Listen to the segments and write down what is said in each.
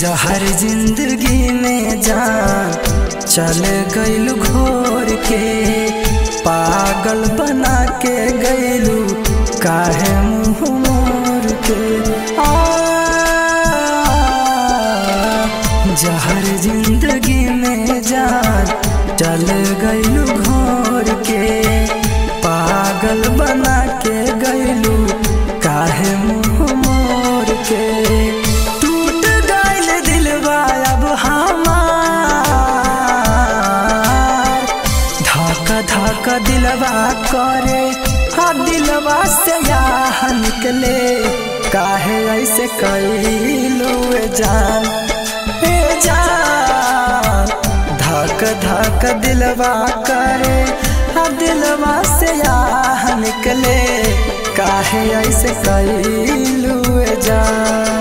जहर जिंदगी में जान चल गइलू घोर के, पागल बना के गइलू काहे मुँह मोर के। जहर जिंदगी में जान चल गइलू घोर के, पागल बना के गइलू काहे मुँह मोर के। धक दिलवा करे दिलवा से याह निकले, काहे ऐसे कइलू जान जान। धक धक दिलवा करे दिलवा से याह निकले, काहे ऐसे कइलू जान।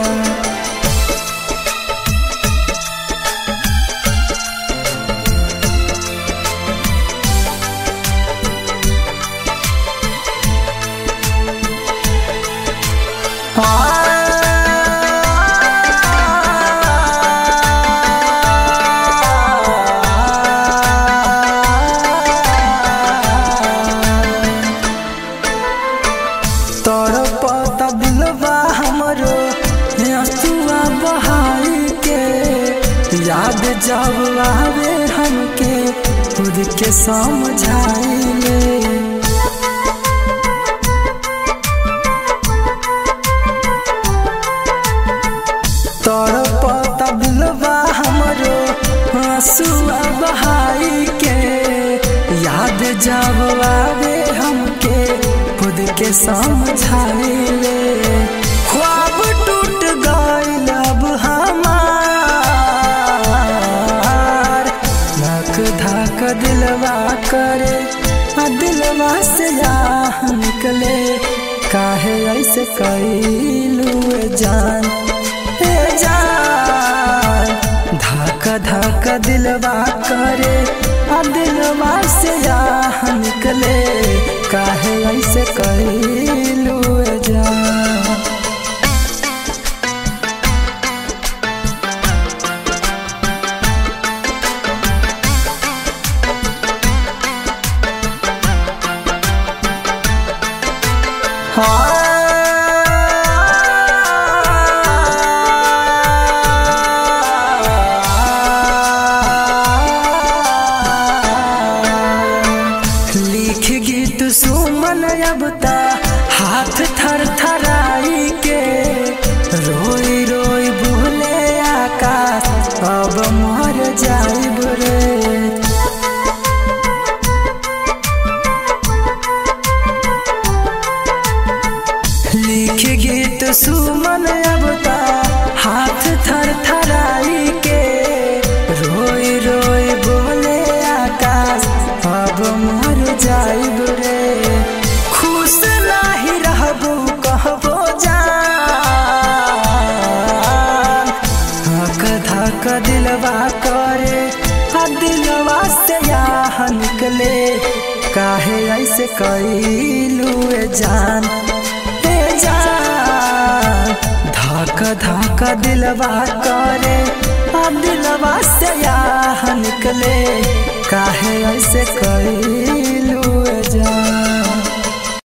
तड़पता दिलवा हमरो आंसुआ बहाई के, याद जब आवे हमके खुद के समझाइले। तड़पता दिलवा हमरो आंसुआ बहाई के, याद जब आवे हमके खुद के समझाइले। ख्वाब टूट गइल अब हमार, धक धक दिलवा करे दिलवा से याह निकले, काहे ऐसे कइलू जान जान। धक धक दिलवा करे दिलवा से याह निकले, काहे ऐसे कइलू जान। लिख गीत सुमन अब ता हाथ थर थराई के, रोई रोई भूले आकाश अब मर जाइब रे। लिख गीत सुमन अब ता हाथ थर थराई के, रोई रोई बोले आकाश अब मर जाइब रे। खुश नहीं रहबू कहबो जान, धक धक दिलवा करे दिलवा से याह निकले, काहे ऐसे कइलू जान जान। धक धक दिलवा करे दिलवा से याह निकले, काहे ऐसे कइलू।